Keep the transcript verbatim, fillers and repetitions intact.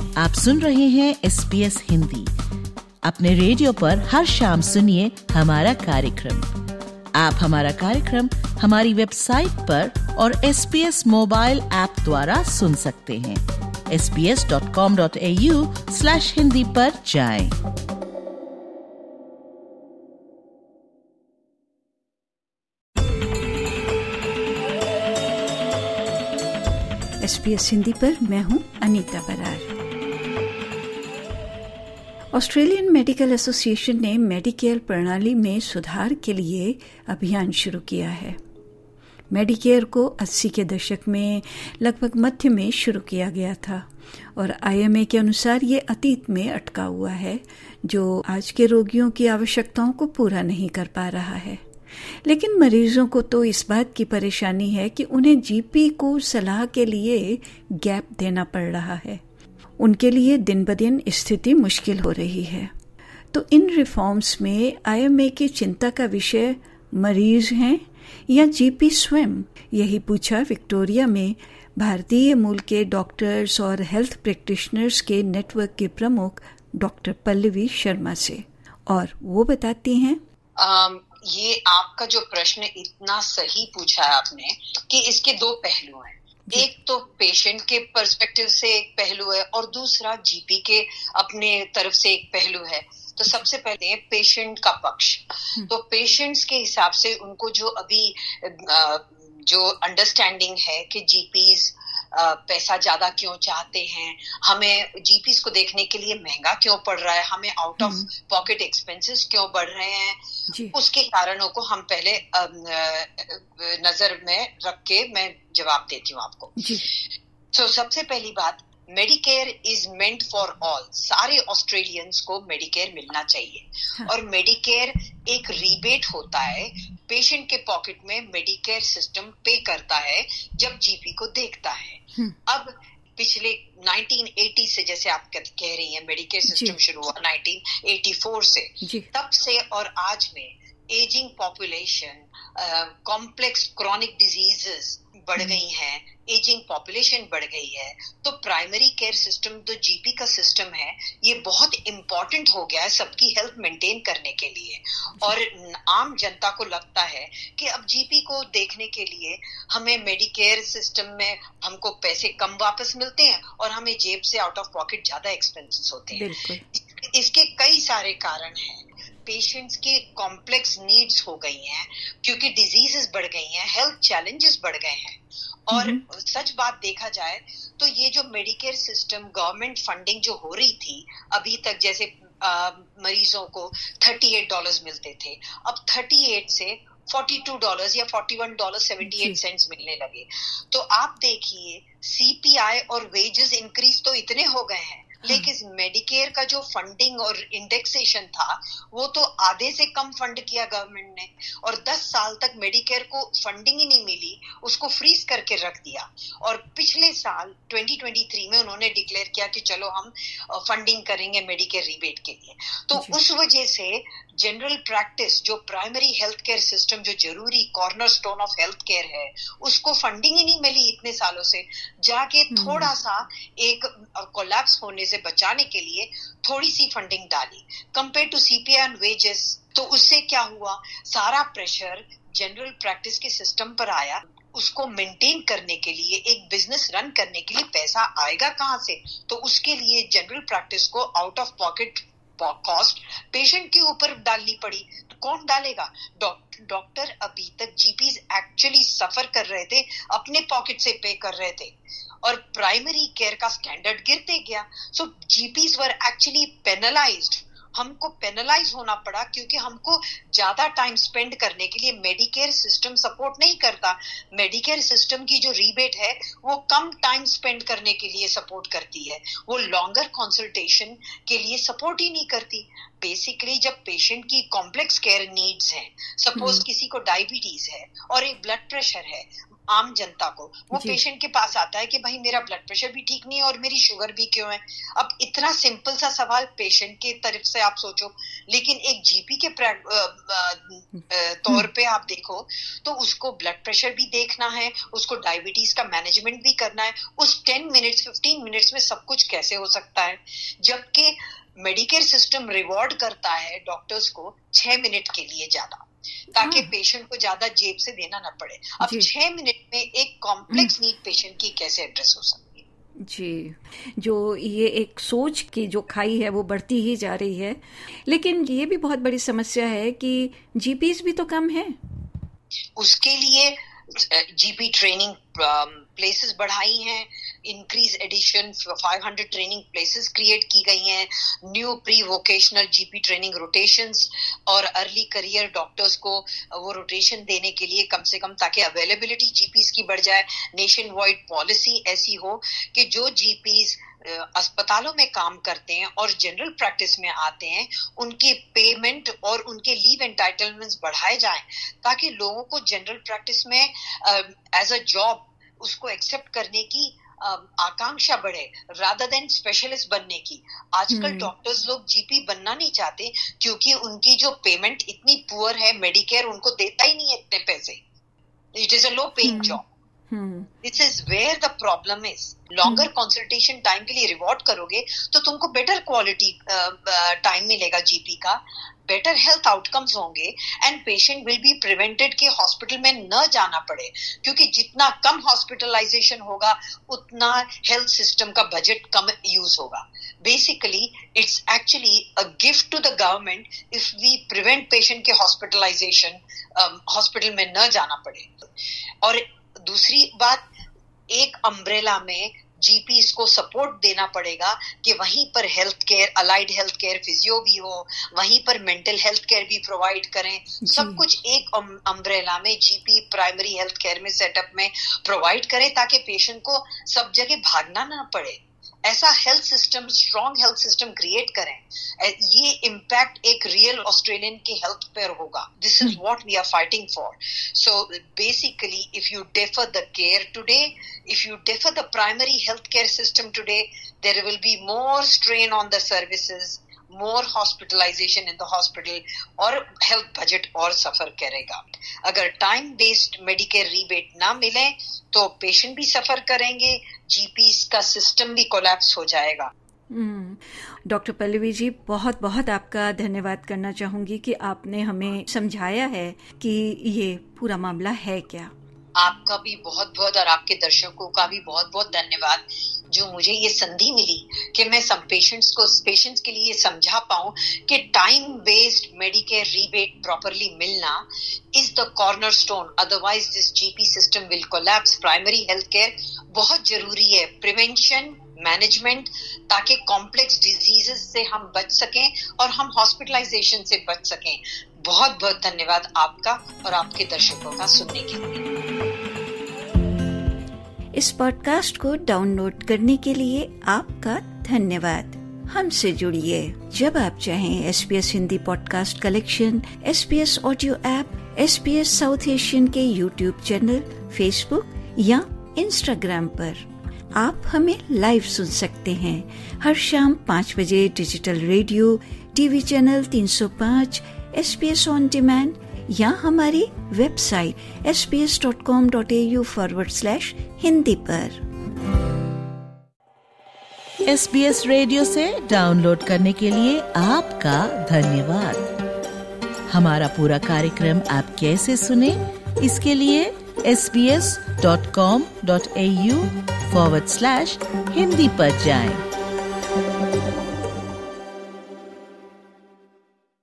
आप सुन रहे हैं एस बी एस हिंदी। अपने रेडियो पर हर शाम सुनिए हमारा कार्यक्रम। आप हमारा कार्यक्रम हमारी वेबसाइट पर और S B S mobile app द्वारा सुन सकते हैं। S B S dot com dot A U slash Hindi पर जाएं। एस बी एस हिंदी पर मैं हूं Anita Brar. Australian medical association ने मेडिकेयर प्रणाली में सुधार के लिए अभियान शुरू किया है। मेडिकेयर को अस्सी के दशक में लगभग मध्य में शुरू किया गया था और आई एम ए के अनुसार ये अतीत में अटका हुआ है, जो आज के रोगियों की आवश्यकताओं को पूरा नहीं कर पा रहा है। लेकिन मरीजों को तो इस बात की परेशानी है कि उन्हें जीपी को सलाह के लिए गैप देना पड़ रहा है। उनके लिए दिन ब दिन स्थिति मुश्किल हो रही है। तो इन रिफॉर्म्स में आई एम ए की चिंता का विषय मरीज हैं या जीपी स्वयं? यही पूछा विक्टोरिया में भारतीय मूल के डॉक्टर्स और हेल्थ प्रैक्टिशनर्स के नेटवर्क के प्रमुख डॉक्टर पल्लवी शर्मा से, और वो बताती हैं um... ये आपका जो प्रश्न इतना सही पूछा है आपने कि इसके दो पहलू हैं। एक तो पेशेंट के पर्सपेक्टिव से एक पहलू है और दूसरा जीपी के अपने तरफ से एक पहलू है। तो सबसे पहले पेशेंट का पक्ष। तो पेशेंट्स के हिसाब से उनको जो अभी जो अंडरस्टैंडिंग है कि जीपीज पैसा ज्यादा क्यों चाहते हैं, हमें जीपीज को देखने के लिए महंगा क्यों पड़ रहा है, हमें आउट ऑफ पॉकेट एक्सपेंसेस क्यों बढ़ रहे हैं, उसके कारणों को हम पहले नजर में रख के मैं जवाब देती हूँ आपको। तो so, सबसे पहली बात, Medicare is meant for all. सारे ऑस्ट्रेलियंस को मेडिकेयर मिलना चाहिए। हाँ। और मेडिकेयर एक रिबेट होता है, पेशेंट के पॉकेट में मेडिकेयर सिस्टम पे करता है जब जीपी को देखता है। अब पिछले नाइनटीन एटी से, जैसे आप कह रही हैं, मेडिकेयर सिस्टम शुरू हुआ नाइनटीन एटी फोर से, तब से और आज में ageing population, complex chronic diseases बढ़ गई हैं, एजिंग पॉपुलेशन बढ़ गई है। तो प्राइमरी केयर सिस्टम जो जीपी का सिस्टम है, ये बहुत इम्पोर्टेंट हो गया है सबकी हेल्थ मेंटेन करने के लिए। और आम जनता को लगता है कि अब जीपी को देखने के लिए हमें मेडिकेयर सिस्टम में हमको पैसे कम वापस मिलते हैं और हमें जेब से आउट ऑफ पॉकेट ज्यादा एक्सपेंसेस होते हैं। इसके कई सारे कारण हैं। पेशेंट्स के कॉम्प्लेक्स नीड्स हो गई हैं क्योंकि डिजीजेस बढ़ गई हैं, हेल्थ चैलेंजेस बढ़ गए हैं। और सच बात देखा जाए तो ये जो मेडिकेयर सिस्टम गवर्नमेंट फंडिंग जो हो रही थी अभी तक, जैसे आ, मरीजों को अड़तीस डॉलर्स मिलते थे, अब अड़तीस से बयालीस डॉलर्स या इकतालीस डॉलर अठहत्तर सेंट्स मिलने लगे। तो आप देखिए, सीपीआई और वेजेस इंक्रीज तो इतने हो गए हैं, लेकिन मेडिकेयर का जो फंडिंग और इंडेक्सेशन था वो तो आधे से कम फंड किया गवर्नमेंट ने, और दस साल तक मेडिकेयर को फंडिंग ही नहीं मिली, उसको फ्रीज करके रख दिया। और पिछले साल ट्वेंटी ट्वेंटी थ्री में उन्होंने डिक्लेयर किया कि चलो हम फंडिंग करेंगे मेडिकेयर रिबेट के लिए। तो उस वजह से जनरल प्रैक्टिस, जो प्राइमरी हेल्थ केयर सिस्टम जो जरूरी कॉर्नरस्टोन ऑफ हेल्थ केयर है, उसको फंडिंग ही नहीं मिली इतने सालों से। जाके थोड़ा सा एक कोलैप्स होने से बचाने के लिए थोड़ी सी फंडिंग डाली compare to CPI and wages. तो उससे क्या हुआ, सारा प्रेशर जनरल प्रैक्टिस के सिस्टम पर आया। उसको मेंटेन करने के लिए, एक बिजनेस रन करने के लिए पैसा आएगा कहां से? तो उसके लिए जनरल प्रैक्टिस को out of pocket cost patient के ऊपर डालनी पड़ी। तो कौन डालेगा? डॉक्टर डॉक्टर अभी तक जीपीज एक्चुअली सफर कर रहे थे, अपने पॉकेट से पे कर रहे थे और प्राइमरी केयर का स्टैंडर्ड गिरते गया। So GPs were actually penalised. हमको पेनलाइज होना पड़ा क्योंकि हमको ज्यादा टाइम स्पेंड करने के लिए मेडिकेयर सिस्टम सपोर्ट नहीं करता। मेडिकेयर सिस्टम की जो रिबेट है वो कम टाइम स्पेंड करने के लिए सपोर्ट करती है, वो लॉन्गर कंसल्टेशन के लिए सपोर्ट ही नहीं करती। बेसिकली जब पेशेंट की कॉम्प्लेक्स केयर नीड्स हैं, सपोज किसी को डायबिटीज है और एक ब्लड प्रेशर है, आम जनता को वो पेशेंट के पास आता है कि भाई मेरा ब्लड प्रेशर भी ठीक नहीं है और मेरी शुगर भी क्यों है। अब इतना सिंपल सा सवाल पेशेंट के तरफ से आप सोचो, लेकिन एक जीपी के तौर पे आप देखो तो उसको ब्लड प्रेशर भी देखना है, उसको डायबिटीज का मैनेजमेंट भी करना है। उस टेन मिनट्स फिफ्टीन मिनट्स में सब कुछ कैसे हो सकता है? जबकि मेडिकेयर सिस्टम रिवॉर्ड करता है डॉक्टर्स को छह मिनट के लिए ज्यादा, ताकि पेशेंट को ज्यादा जेब से देना ना पड़े। अब छह मिनट में एक कॉम्प्लेक्स नीड पेशेंट की कैसे एड्रेस हो सकती है? जी, जो ये एक सोच की जो खाई है वो बढ़ती ही जा रही है, लेकिन ये भी बहुत बड़ी समस्या है कि जीपीज भी तो कम है। उसके लिए जीपी ट्रेनिंग प्लेसेस बढ़ाई हैं, increase addition five hundred training places create की गई हैं, new pre vocational GP training rotations और अर्ली करियर डॉक्टर्स को वो रोटेशन देने के लिए कम से कम, ताकि अवेलेबिलिटी जीपीज की बढ़ जाए। नेशन वाइड पॉलिसी ऐसी हो कि जो जीपीज अस्पतालों में काम करते हैं और जनरल प्रैक्टिस में आते हैं, उनके पेमेंट और उनके लीव एंटाइटलमेंट्स बढ़ाए जाएं, ताकि लोगों को जनरल प्रैक्टिस में एज अ जॉब उसको एक्सेप्ट करने की uh, आकांक्षा बढ़े, रादर देन स्पेशलिस्ट बनने की। आजकल डॉक्टर्स लोग जीपी बनना नहीं चाहते क्योंकि उनकी जो पेमेंट इतनी पुअर है, मेडिकेयर उनको देता ही नहीं है इतने पैसे। It is a low paying job. This is where the problem is. Longer consultation time के लिए रिवॉर्ड करोगे तो तुमको बेटर क्वालिटी टाइम मिलेगा जीपी का, बेटर हेल्थ आउटकम्स होंगे and patient will be prevented कि हॉस्पिटल में न जाना पड़े, क्योंकि जितना कम हॉस्पिटलाइजेशन होगा उतना हेल्थ सिस्टम का बजट कम यूज होगा। Basically it's actually a gift to the government if we prevent patient के हॉस्पिटलाइजेशन, हॉस्पिटल में न जाना पड़े। और दूसरी बात, एक अम्ब्रेला में जीपीस को सपोर्ट देना पड़ेगा कि वहीं पर health care, allied health care, physio भी हो, वहीं पर मेंटल हेल्थ केयर भी प्रोवाइड करें। सब कुछ एक अम्ब्रेला में जीपी प्राइमरी हेल्थ केयर में सेटअप में प्रोवाइड करें, ताकि पेशेंट को सब जगह भागना ना पड़े। ऐसा health system, strong health system create करें। ये इम्पैक्ट एक रियल ऑस्ट्रेलियन के हेल्थ पर होगा। This is what we are fighting for. So basically if you defer the care today, if you defer the primary healthcare system today, there will be more strain on the services, more hospitalization in the hospital, और health budget और सफर करेगा। अगर time based Medicare rebate ना मिले तो patient भी सफर करेंगे, जीपीस का सिस्टम भी कोलैप्स हो जाएगा। डॉक्टर पल्लवी जी, बहुत बहुत आपका धन्यवाद करना चाहूंगी कि आपने हमें समझाया है कि ये पूरा मामला है क्या। आपका भी बहुत बहुत और आपके दर्शकों का भी बहुत बहुत धन्यवाद, जो मुझे ये संधि मिली कि मैं सब पेशेंट्स को पेशेंट्स के लिए समझा पाऊं कि time based Medicare rebate properly मिलना is the cornerstone, otherwise this GP system will collapse. Primary health care बहुत जरूरी है, प्रिवेंशन, मैनेजमेंट, ताकि कॉम्प्लेक्स डिजीजेस से हम बच सकें और हम हॉस्पिटलाइजेशन से बच सकें। बहुत बहुत धन्यवाद आपका और आपके दर्शकों का सुनने के लिए। इस पॉडकास्ट को डाउनलोड करने के लिए आपका धन्यवाद। हमसे जुड़िए जब आप चाहें। SBS Hindi podcast collection, SBS audio app, SBS South Asian के यूट्यूब चैनल, फेसबुक या इंस्टाग्राम पर आप हमें लाइव सुन सकते हैं। हर शाम पाँच बजे डिजिटल रेडियो, टीवी चैनल तीन सौ पाँच, एसपीएस ऑन डिमांड या हमारी website S B S dot com dot A U forward slash Hindi पर। एसबीएस रेडियो से डाउनलोड करने के लिए आपका धन्यवाद। हमारा पूरा कार्यक्रम आप कैसे सुने, इसके लिए S B S dot com dot A U forward slash Hindi पर जाएं।